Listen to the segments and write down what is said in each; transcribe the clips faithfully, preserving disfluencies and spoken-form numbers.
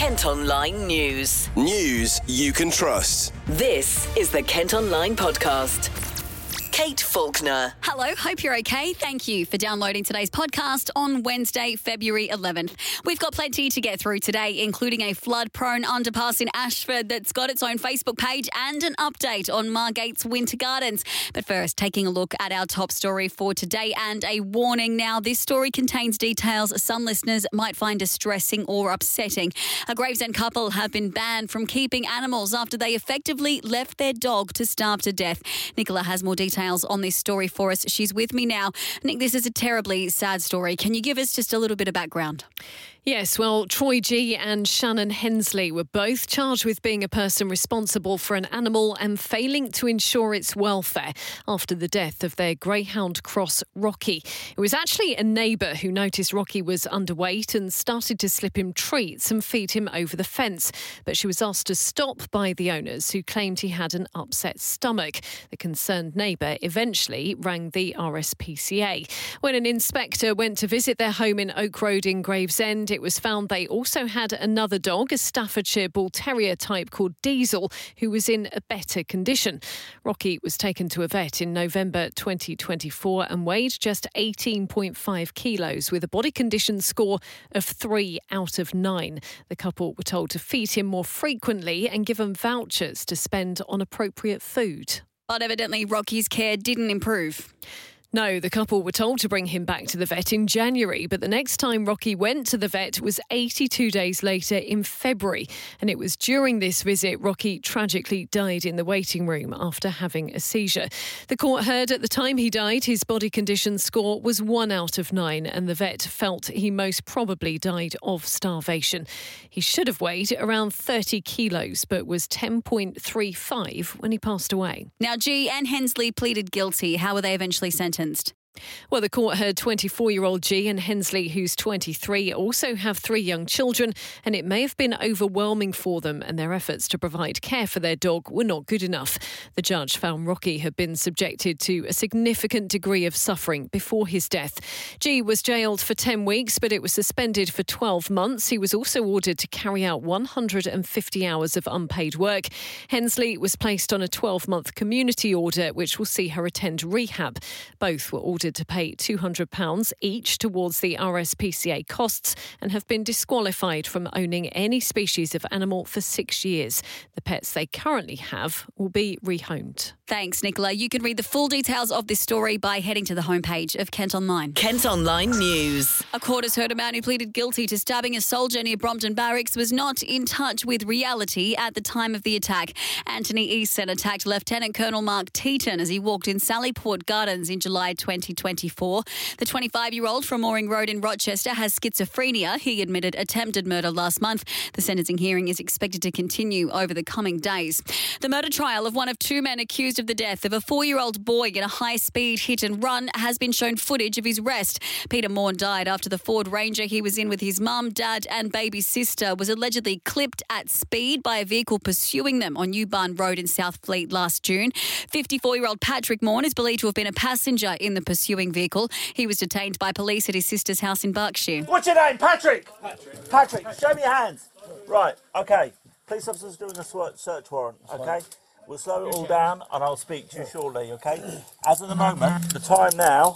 Kent Online News. News you can trust. This is the Kent Online Podcast. Kate Faulkner. Hello, hope you're okay. Thank you for downloading today's podcast on Wednesday, February eleventh. We've got plenty to get through today, including a flood-prone underpass in Ashford that's got its own Facebook page and an update on Margate's Winter Gardens. But first, taking a look at our top story for today and a warning now. This story contains details some listeners might find distressing or upsetting. A Gravesend couple have been banned from keeping animals after they effectively left their dog to starve to death. Nicola has more details on this story for us. She's with me now. Nick, this is a terribly sad story. Can you give us just a little bit of background? Yes, well, Troy G and Shannon Hensley were both charged with being a person responsible for an animal and failing to ensure its welfare after the death of their greyhound cross, Rocky. It was actually a neighbour who noticed Rocky was underweight and started to slip him treats and feed him over the fence. But she was asked to stop by the owners, who claimed he had an upset stomach. The concerned neighbour eventually rang the R S P C A. When an inspector went to visit their home in Oak Road in Gravesend, it was found they also had another dog, a Staffordshire Bull Terrier type called Diesel, who was in a better condition. Rocky was taken to a vet in November twenty twenty-four and weighed just eighteen point five kilos with a body condition score of three out of nine. The couple were told to feed him more frequently and give him vouchers to spend on appropriate food. But evidently Rocky's care didn't improve. No, the couple were told to bring him back to the vet in January, but the next time Rocky went to the vet was eighty-two days later in February. And it was during this visit Rocky tragically died in the waiting room after having a seizure. The court heard at the time he died his body condition score was one out of nine, and the vet felt he most probably died of starvation. He should have weighed around thirty kilos, but was ten point three five when he passed away. Now, G and Hensley pleaded guilty. How were they eventually sentenced? Well, the court heard twenty-four-year-old G and Hensley, who's twenty-three, also have three young children, and it may have been overwhelming for them, and their efforts to provide care for their dog were not good enough. The judge found Rocky had been subjected to a significant degree of suffering before his death. G was jailed for ten weeks, but it was suspended for twelve months. He was also ordered to carry out one hundred fifty hours of unpaid work. Hensley was placed on a twelve-month community order, which will see her attend rehab. Both were ordered to pay two hundred pounds each towards the R S P C A costs and have been disqualified from owning any species of animal for six years. The pets they currently have will be rehomed. Thanks, Nicola. You can read the full details of this story by heading to the homepage of Kent Online. Kent Online News. A court has heard a man who pleaded guilty to stabbing a soldier near Brompton Barracks was not in touch with reality at the time of the attack. Anthony Easton attacked Lieutenant Colonel Mark Teaton as he walked in Sallyport Gardens in July twenty twenty-four. The twenty-five-year-old from Mooring Road in Rochester has schizophrenia. He admitted attempted murder last month. The sentencing hearing is expected to continue over the coming days. The murder trial of one of two men accused of the death of a four-year-old boy in a high-speed hit-and-run has been shown footage of his arrest. Peter Morn died after the Ford Ranger he was in with his mum, dad and baby sister was allegedly clipped at speed by a vehicle pursuing them on New Barn Road in South Fleet last June. fifty-four-year-old Patrick Morn is believed to have been a passenger in the pursuing vehicle. He was detained by police at his sister's house in Berkshire. What's your name? Patrick? Patrick. Patrick, show me your hands. Right, okay. Police officer's doing a search warrant, okay? We'll slow it all down and I'll speak to you shortly, okay? As of the moment, the time now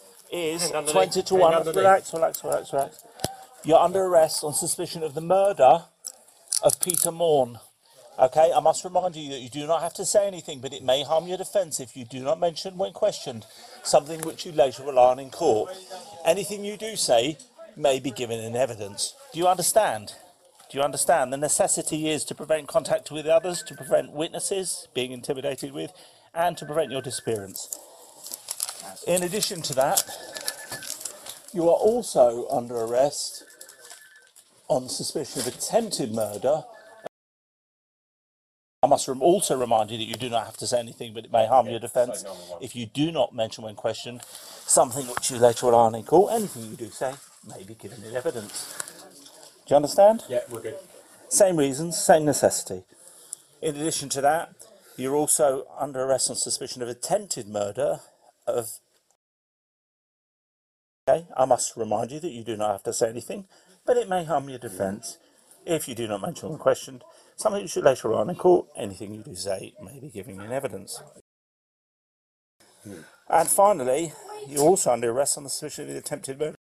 is twenty to one. Relax, relax, relax, relax. You're under arrest on suspicion of the murder of Peter Morn. Okay, I must remind you that you do not have to say anything, but it may harm your defence if you do not mention when questioned something which you later rely on in court. Anything you do say may be given in evidence. Do you understand? Do you understand? The necessity is to prevent contact with others, to prevent witnesses being intimidated with, and to prevent your disappearance. In addition to that, you are also under arrest on suspicion of attempted murder. I must also remind you that you do not have to say anything, but it may harm your defence if you do not mention when questioned something which you later rely on in court. Anything you do say may be given in evidence. Do you understand? Yeah, we're good. Same reasons, same necessity. In addition to that, you're also under arrest on suspicion of attempted murder of... Okay, I must remind you that you do not have to say anything, but it may harm your defence If you do not mention when questioned, something you should later on in court, anything you do say may be given in evidence. And finally, you're also under arrest on the suspicion of attempted murder.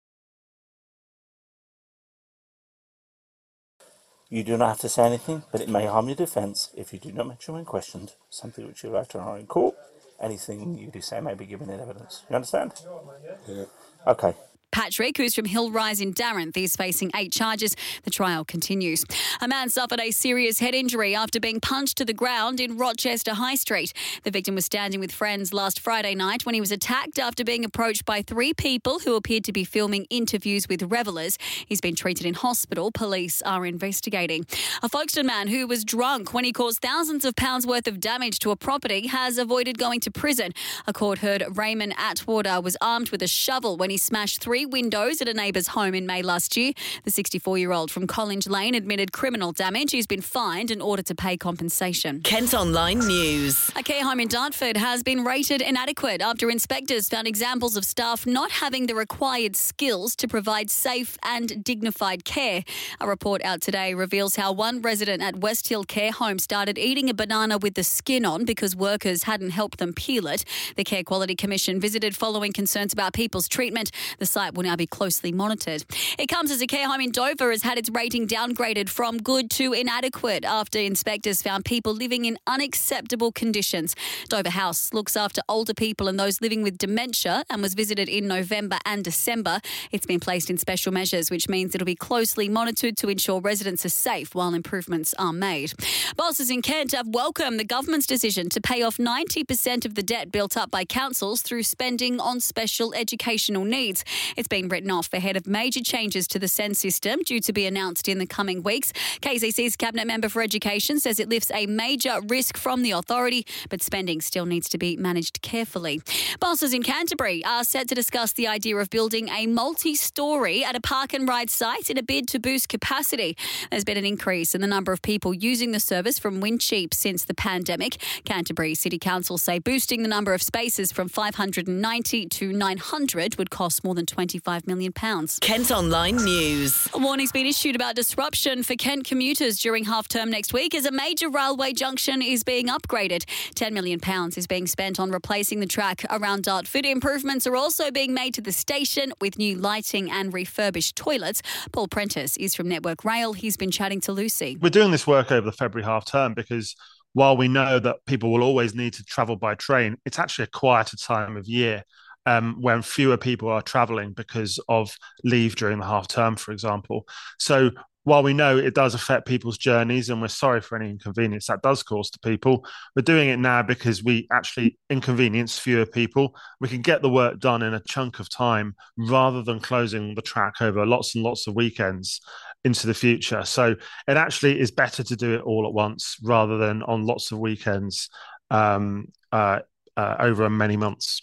You do not have to say anything, but it may harm your defence if you do not mention when questioned, something which you later on in court, anything you do say may be given in evidence. You understand? Yeah. Okay. Patrick, who's from Hillrise in Darrenth, is facing eight charges. The trial continues. A man suffered a serious head injury after being punched to the ground in Rochester High Street. The victim was standing with friends last Friday night when he was attacked after being approached by three people who appeared to be filming interviews with revellers. He's been treated in hospital. Police are investigating. A Folkestone man who was drunk when he caused thousands of pounds worth of damage to a property has avoided going to prison. A court heard Raymond Atwater was armed with a shovel when he smashed three windows at a neighbour's home in May last year. The sixty-four-year-old from College Lane admitted criminal damage. He's been fined in order to pay compensation. Kent Online News. A care home in Dartford has been rated inadequate after inspectors found examples of staff not having the required skills to provide safe and dignified care. A report out today reveals how one resident at Westhill Care Home started eating a banana with the skin on because workers hadn't helped them peel it. The Care Quality Commission visited following concerns about people's treatment. The site will now be closely monitored. It comes as a care home in Dover has had its rating downgraded from good to inadequate after inspectors found people living in unacceptable conditions. Dover House looks after older people and those living with dementia and was visited in November and December. It's been placed in special measures, which means it'll be closely monitored to ensure residents are safe while improvements are made. Bosses in Kent have welcomed the government's decision to pay off ninety percent of the debt built up by councils through spending on special educational needs. It's been written off ahead of major changes to the S E N system due to be announced in the coming weeks. K C C's Cabinet Member for Education says it lifts a major risk from the authority, but spending still needs to be managed carefully. Bosses in Canterbury are set to discuss the idea of building a multi-storey at a park and ride site in a bid to boost capacity. There's been an increase in the number of people using the service from Windcheap since the pandemic. Canterbury City Council say boosting the number of spaces from five hundred ninety to nine hundred would cost more than twenty-five million pounds. Kent Online News. A warning's been issued about disruption for Kent commuters during half-term next week as a major railway junction is being upgraded. ten million pounds is being spent on replacing the track around Dartford. Improvements are also being made to the station with new lighting and refurbished toilets. Paul Prentice is from Network Rail. He's been chatting to Lucy. We're doing this work over the February half-term because while we know that people will always need to travel by train, it's actually a quieter time of year. Um, when fewer people are travelling because of leave during the half term, for example. So while we know it does affect people's journeys and we're sorry for any inconvenience that does cause to people, we're doing it now because we actually inconvenience fewer people. We can get the work done in a chunk of time rather than closing the track over lots and lots of weekends into the future. So it actually is better to do it all at once rather than on lots of weekends um, uh, uh, over many months.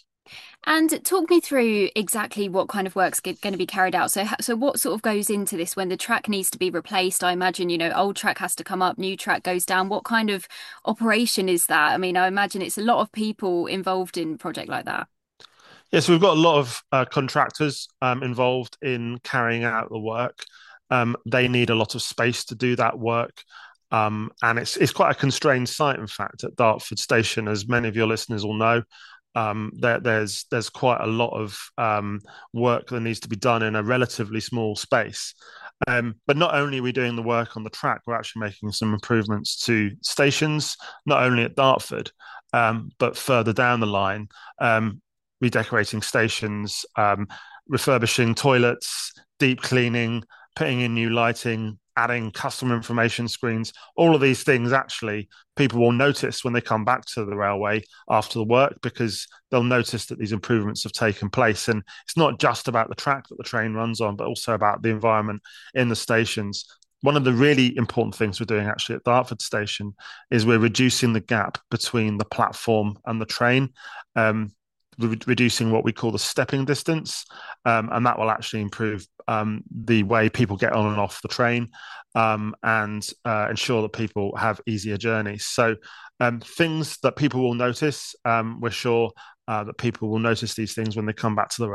And talk me through exactly what kind of work's going to be carried out. So, so what sort of goes into this when the track needs to be replaced? I imagine, you know, old track has to come up, new track goes down. What kind of operation is that? I mean, I imagine it's a lot of people involved in a project like that. Yes, we've got a lot of uh, contractors um, involved in carrying out the work. Um, they need a lot of space to do that work. Um, and it's it's quite a constrained site, in fact, at Dartford Station, as many of your listeners will know. Um, there, there's there's quite a lot of um, work that needs to be done in a relatively small space. Um, but not only are we doing the work on the track, we're actually making some improvements to stations, not only at Dartford, um, but further down the line, um, redecorating stations, um, refurbishing toilets, deep cleaning, putting in new lighting, adding customer information screens. All of these things, actually, people will notice when they come back to the railway after the work because they'll notice that these improvements have taken place. And it's not just about the track that the train runs on, but also about the environment in the stations. One of the really important things we're doing actually at Dartford Station is we're reducing the gap between the platform and the train. Um, Re- reducing what we call the stepping distance, um, and that will actually improve um, the way people get on and off the train um, and uh, ensure that people have easier journeys. So um, things that people will notice, um, we're sure uh, that people will notice these things when they come back to the railway.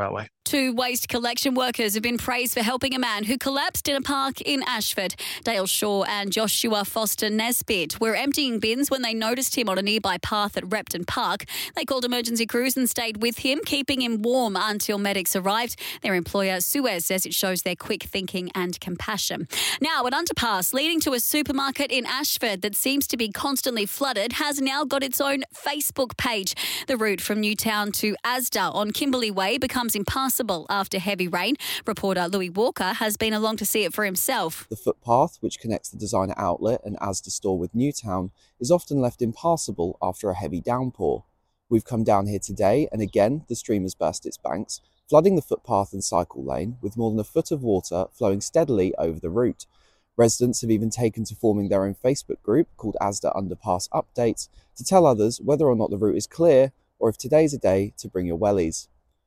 Two waste collection workers have been praised for helping a man who collapsed in a park in Ashford. Dale Shaw and Joshua Foster Nesbitt were emptying bins when they noticed him on a nearby path at Repton Park. They called emergency crews and stayed with him, keeping him warm until medics arrived. Their employer, Suez, says it shows their quick thinking and compassion. Now, an underpass leading to a supermarket in Ashford that seems to be constantly flooded has now got its own Facebook page. The route from Newtown to Asda on Kimberley Way becomes impassable after heavy rain. Reporter Louis Walker has been along to see it for himself. The footpath, which connects the designer outlet and Asda store with Newtown, is often left impassable after a heavy downpour. We've come down here today and again the stream has burst its banks, flooding the footpath and cycle lane with more than a foot of water flowing steadily over the route. Residents have even taken to forming their own Facebook group called Asda Underpass Updates to tell others whether or not the route is clear or if today's a day to bring your wellies.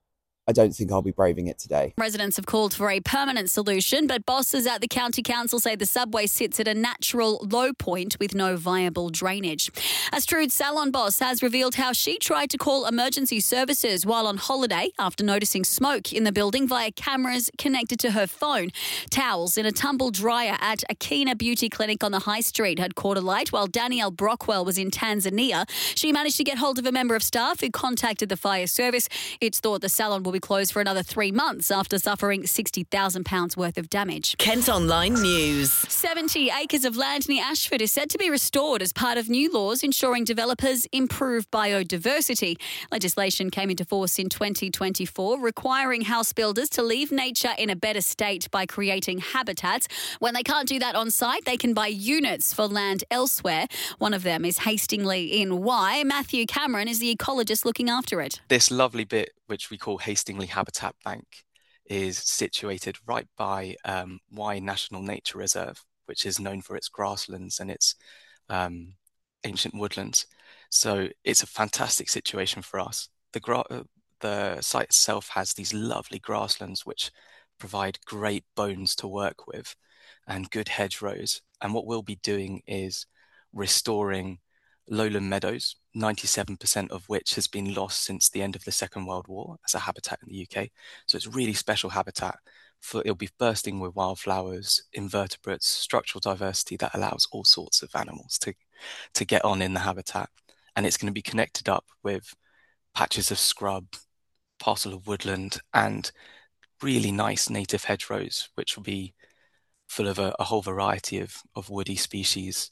I don't think I'll be braving it today. Residents have called for a permanent solution, but bosses at the County Council say the subway sits at a natural low point with no viable drainage. A Strood salon boss has revealed how she tried to call emergency services while on holiday after noticing smoke in the building via cameras connected to her phone. Towels in a tumble dryer at Akina Beauty Clinic on the High Street had caught alight while Danielle Brockwell was in Tanzania. She managed to get hold of a member of staff who contacted the fire service. It's thought the salon will be closed for another three months after suffering sixty thousand pounds worth of damage. Kent Online News. seventy acres of land near Ashford is set to be restored as part of new laws ensuring developers improve biodiversity. Legislation came into force in twenty twenty-four, requiring house builders to leave nature in a better state by creating habitats. When they can't do that on site, they can buy units for land elsewhere. One of them is Hastingly in Wye. Matthew Cameron is the ecologist looking after it. This lovely bit, which we call Hastingly Habitat Bank, is situated right by um, Wye National Nature Reserve, which is known for its grasslands and its um, ancient woodlands. So it's a fantastic situation for us. The, gra- the site itself has these lovely grasslands which provide great bones to work with and good hedgerows. And what we'll be doing is restoring lowland meadows, ninety-seven percent of which has been lost since the end of the Second World War as a habitat in the U K. So it's really special habitat. For, it'll be bursting with wildflowers, invertebrates, structural diversity that allows all sorts of animals to, to get on in the habitat. And it's going to be connected up with patches of scrub, parcel of woodland, and really nice native hedgerows, which will be full of a, a whole variety of, of woody species.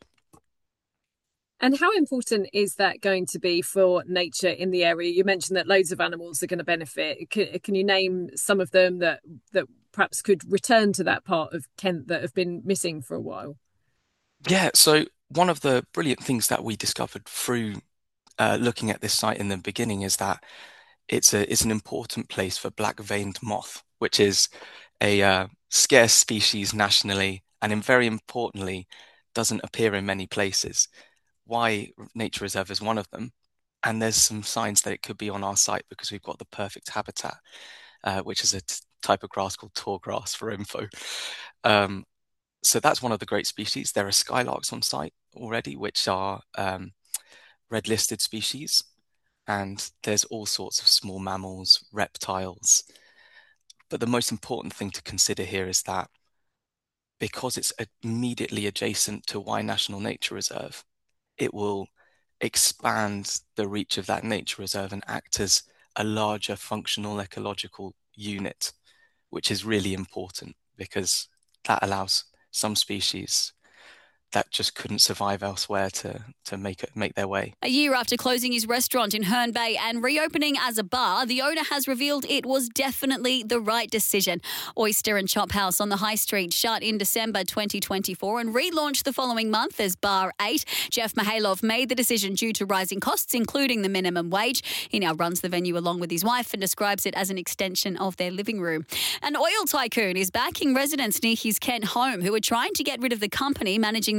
And how important is that going to be for nature in the area? You mentioned that loads of animals are going to benefit. Can, can you name some of them that, that perhaps could return to that part of Kent that have been missing for a while? Yeah, so one of the brilliant things that we discovered through uh, looking at this site in the beginning is that it's a it's an important place for black-veined moth, which is a uh, scarce species nationally, and in, very importantly, doesn't appear in many places. Wye Nature Reserve is one of them, and there's some signs that it could be on our site because we've got the perfect habitat, uh, which is a t- type of grass called tallgrass for info. Um, so that's one of the great species. There are skylarks on site already, which are um, red-listed species, and there's all sorts of small mammals, reptiles. But the most important thing to consider here is that because it's immediately adjacent to Wye National Nature Reserve, it will expand the reach of that nature reserve and act as a larger functional ecological unit, which is really important because that allows some species that just couldn't survive elsewhere to to make it make their way. A year after closing his restaurant in Herne Bay and reopening as a bar, the owner has revealed it was definitely the right decision. Oyster and Chop House on the High Street shut in December twenty twenty-four and relaunched the following month as Bar eight. Jeff Mihailov made the decision due to rising costs, including the minimum wage. He now runs the venue along with his wife and describes it as an extension of their living room. An oil tycoon is backing residents near his Kent home who are trying to get rid of the company managing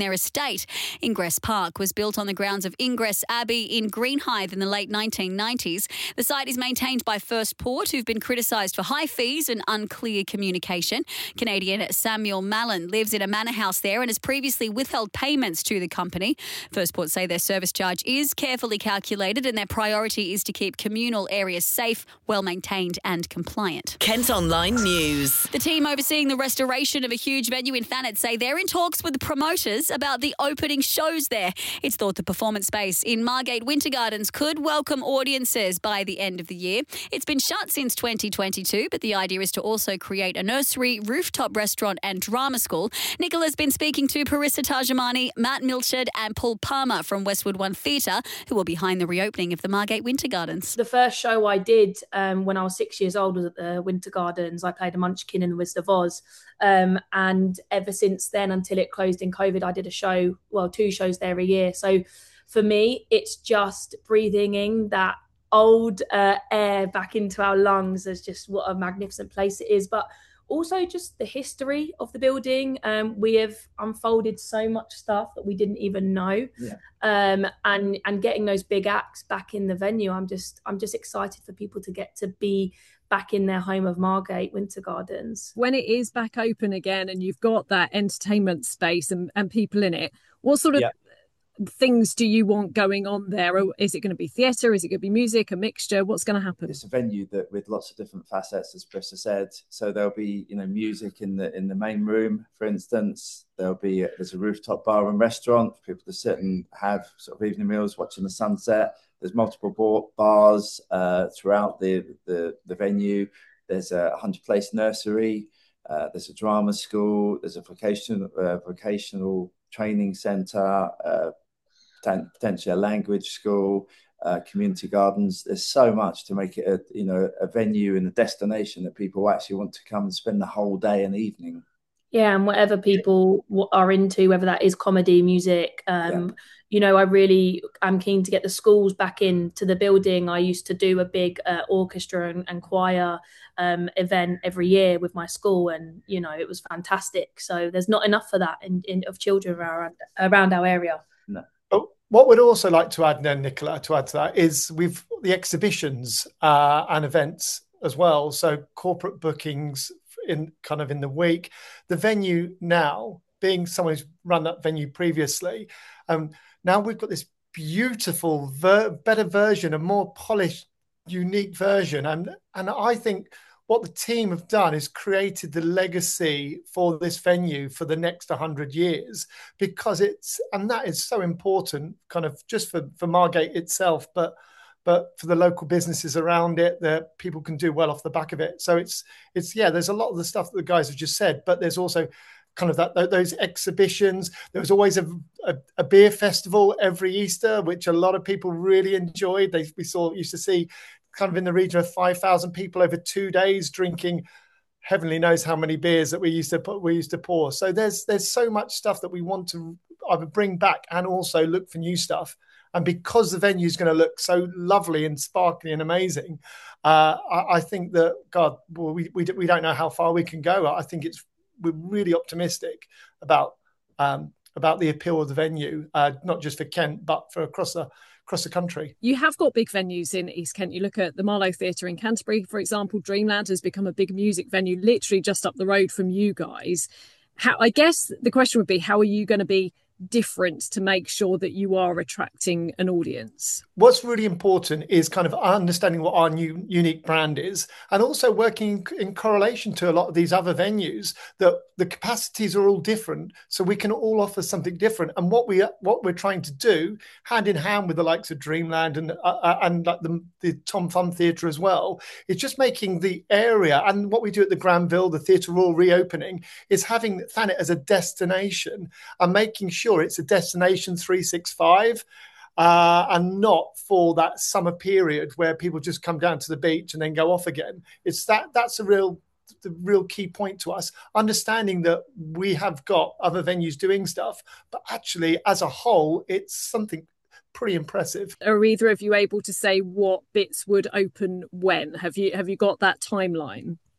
their estate. Ingress Park was built on the grounds of Ingress Abbey in Greenhithe in the late nineteen nineties. The site is maintained by First Port, who've been criticised for high fees and unclear communication. Canadian Samuel Mallon lives in a manor house there and has previously withheld payments to the company. First Port say their service charge is carefully calculated and their priority is to keep communal areas safe, well maintained and compliant. Kent Online News. The team overseeing the restoration of a huge venue in Thanet say they're in talks with the promoters about the opening shows there. It's thought the performance space in Margate Winter Gardens could welcome audiences by the end of the year. It's been shut since twenty twenty-two, but the idea is to also create a nursery, rooftop restaurant and drama school. Nicola's been speaking to Parissa Tajamani, Matt Milchard and Paul Palmer from Westwood One Theatre, who are behind the reopening of the Margate Winter Gardens. The first show I did um, when I was six years old was at the Winter Gardens. I played a Munchkin in the Wizard of Oz. Um, and ever since then, until it closed in COVID, I did a show, well, two shows there a year. So for me, it's just breathing in that old uh, air back into our lungs as just what a magnificent place it is. But also just the history of the building. Um, we have unfolded so much stuff that we didn't even know. Yeah. Um, and and getting those big acts back in the venue, I'm just I'm just excited for people to get to be back in their home of Margate Winter Gardens. When it is back open again and you've got that entertainment space and, and people in it, what sort of yeah. things do you want going on there? Or is it going to be theatre? Is it going to be music, a mixture? What's going to happen? It's a venue that with lots of different facets, as Parissa said. So there'll be, you know, music in the in the main room, for instance. There'll be a, there's a rooftop bar and restaurant for people to sit and have sort of evening meals, watching the sunset. There's multiple bars uh, throughout the, the the venue. There's a hundred place nursery. Uh, there's a drama school. There's a vocational uh, vocational training centre. Uh, potentially a language school, uh, community gardens. There's so much to make it a, you know, a venue and a destination that people actually want to come and spend the whole day and evening. Yeah, and whatever people are into, whether that is comedy, music, um, yeah. you know, I really am keen to get the schools back into the building. I used to do a big uh, orchestra and, and choir um, event every year with my school, and you know, it was fantastic. So there's not enough for that in, in of children around around our area. No. What we'd also like to add then, Nicola, to add to that is we've the exhibitions uh, and events as well. So corporate bookings in kind of in the week. The venue now, being someone who's run that venue previously, um, now we've got this beautiful, ver- better version, a more polished, unique version. And, and I think what the team have done is created the legacy for this venue for the next one hundred years, because it's, and that is so important kind of just for, for Margate itself, but but for the local businesses around it, that people can do well off the back of it. So it's, it's yeah, there's a lot of the stuff that the guys have just said, but there's also kind of that those exhibitions. There was always a, a, a beer festival every Easter, which a lot of people really enjoyed. They, we saw used to see kind of in the region of five thousand people over two days drinking heavenly knows how many beers that we used to put, we used to pour. So there's there's so much stuff that we want to either bring back and also look for new stuff. And because the venue is going to look so lovely and sparkly and amazing, uh, I, I think that, God, well, we, we we don't know how far we can go. I think it's we're really optimistic about um, about the appeal of the venue, uh, not just for Kent, but for across the across the country. You have got big venues in East Kent. You look at the Marlow Theatre in Canterbury, for example. Dreamland has become a big music venue literally just up the road from you guys. How, I guess the question would be, how are you going to be different to make sure that you are attracting an audience? What's really important is kind of understanding what our new unique brand is, and also working in correlation to a lot of these other venues, that the capacities are all different, so we can all offer something different. And what we what we're trying to do, hand in hand with the likes of Dreamland and uh, and like the, the Tom Thumb Theatre as well, is just making the area, and what we do at the Granville, the Theatre Royal reopening, is having Thanet as a destination and making sure it's a destination three sixty-five, uh, and not for that summer period where people just come down to the beach and then go off again. It's that that's a real the real key point to us, understanding that we have got other venues doing stuff, but actually as a whole, it's something pretty impressive. Are either of you able to say what bits would open when? Have you have you got that timeline?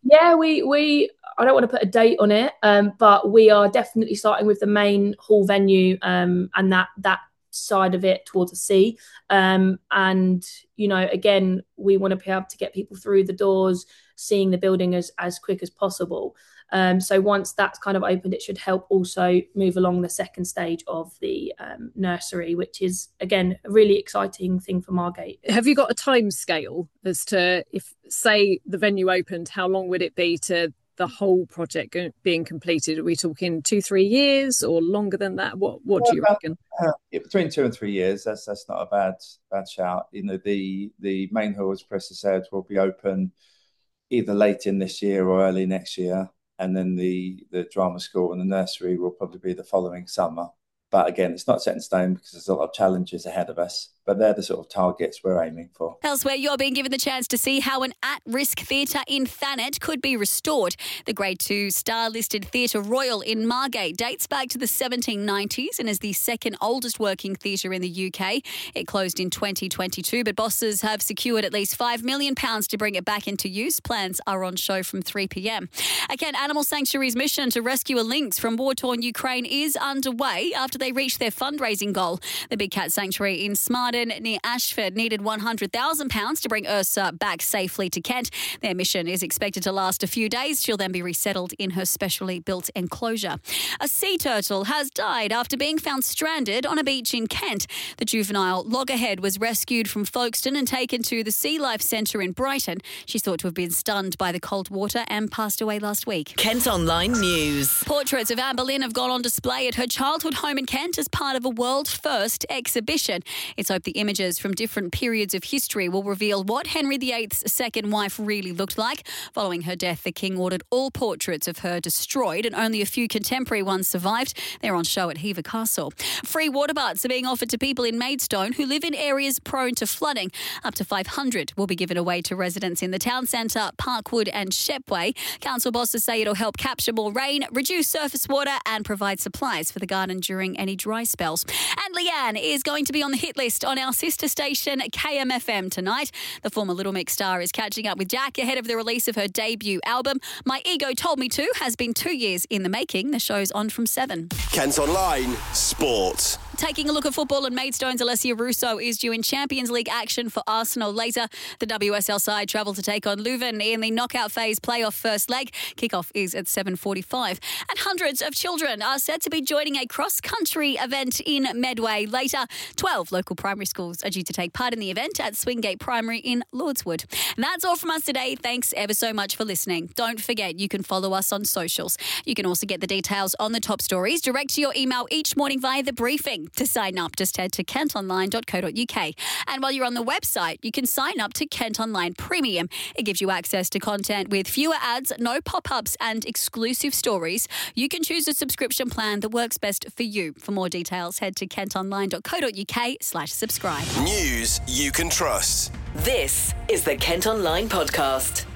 Yeah, we we I don't want to put a date on it, um, but we are definitely starting with the main hall venue um, and that that side of it towards the sea. Um, and you know, again, we want to be able to get people through the doors, seeing the building as as quick as possible. Um, so once that's kind of opened, it should help also move along the second stage of the um, nursery, which is, again, a really exciting thing for Margate. Have you got a time scale as to if, say, the venue opened, how long would it be to the whole project being completed? Are we talking two, three years or longer than that? What What do you reckon? Uh, yeah, between two and three years. That's that's not a bad bad shout. You know, the the main hall, as Chris has said, will be open either late in this year or early next year. And then the, the drama school and the nursery will probably be the following summer. But again, it's not set in stone because there's a lot of challenges ahead of us. But they're the sort of targets we're aiming for. Elsewhere, you're being given the chance to see how an at-risk theatre in Thanet could be restored. The Grade two star-listed Theatre Royal in Margate dates back to the seventeen nineties and is the second oldest working theatre in the U K. It closed in twenty twenty-two, but bosses have secured at least five million pounds to bring it back into use. Plans are on show from three p.m. A Kent Animal Sanctuary's mission to rescue a lynx from war-torn Ukraine is underway after they reached their fundraising goal. The Big Cat Sanctuary in Smarden near Ashford needed one hundred thousand pounds to bring Ursa back safely to Kent. Their mission is expected to last a few days. She'll then be resettled in her specially built enclosure. A sea turtle has died after being found stranded on a beach in Kent. The juvenile loggerhead was rescued from Folkestone and taken to the Sea Life Centre in Brighton. She's thought to have been stunned by the cold water and passed away last week. Kent Online News. Portraits of Anne Boleyn have gone on display at her childhood home in Kent as part of a world-first exhibition. It's hoped the images from different periods of history will reveal what Henry the eighth's second wife really looked like. Following her death, the King ordered all portraits of her destroyed and only a few contemporary ones survived. They're on show at Hever Castle. Free water baths are being offered to people in Maidstone who live in areas prone to flooding. Up to five hundred will be given away to residents in the town centre, Parkwood and Shepway. Council bosses say it'll help capture more rain, reduce surface water and provide supplies for the garden during any dry spells. And Leanne is going to be on the hit list on our sister station K M F M tonight. The former Little Mix star is catching up with Jack ahead of the release of her debut album. My Ego Told Me To has been two years in the making. The show's on from seven. Kent Online Sport. Taking a look at football, and Maidstone's Alessia Russo is due in Champions League action for Arsenal later. The W S L side travel to take on Leuven in the knockout phase playoff first leg. Kickoff is at seven forty-five. And hundreds of children are set to be joining a cross-country event in Medway later. twelve local primary schools are due to take part in the event at Swingate Primary in Lordswood. And that's all from us today. Thanks ever so much for listening. Don't forget, you can follow us on socials. You can also get the details on the top stories direct to your email each morning via the briefing. To sign up, just head to kent online dot co dot uk. And while you're on the website, you can sign up to Kent Online Premium. It gives you access to content with fewer ads, no pop-ups and exclusive stories. You can choose a subscription plan that works best for you. For more details, head to kent online dot co dot uk slash subscribe. News you can trust. This is the Kent Online Podcast.